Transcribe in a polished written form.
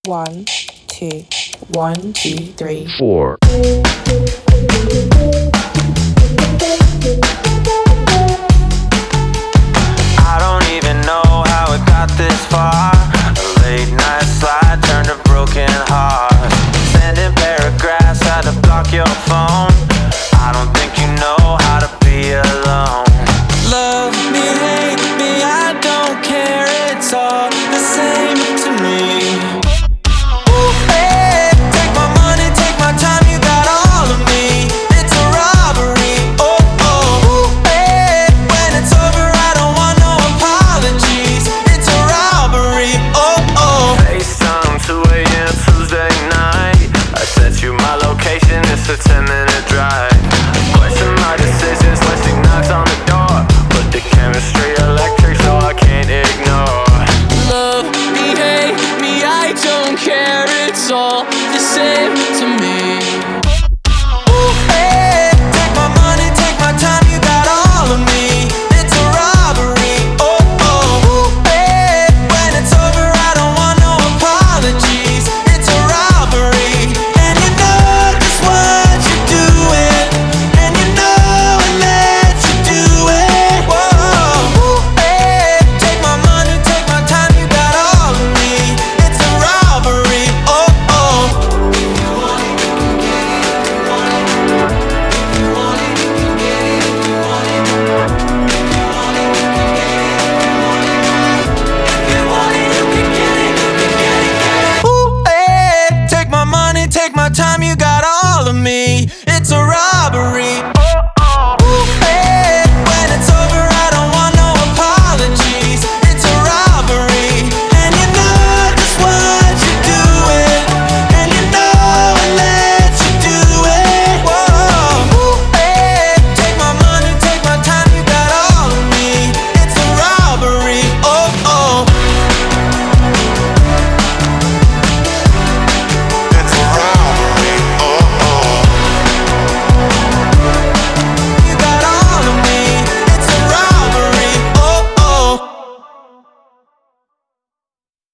One, two, 1, 2, 3, 4. I don't even know how it got this far. A late night slide turned a broken heart. Sending paragraphs, had to block your phone. I don't think you know how to be alone. Love me, hate me, I don't care. It's all the same to me. Ooh, hey, take my money, take my time, you got all of me. It's a robbery, oh, oh. Ooh, hey, when it's over, I don't want no apologies. It's a robbery, oh, oh. FaceTime, 2 a.m. Tuesday night. I sent you my location, it's a 10-minute drive. Question my decisions when she knocks on the door. But the chemistry electric, so I can't ignore. Love me, hate me, I don't care. It's all the same to me.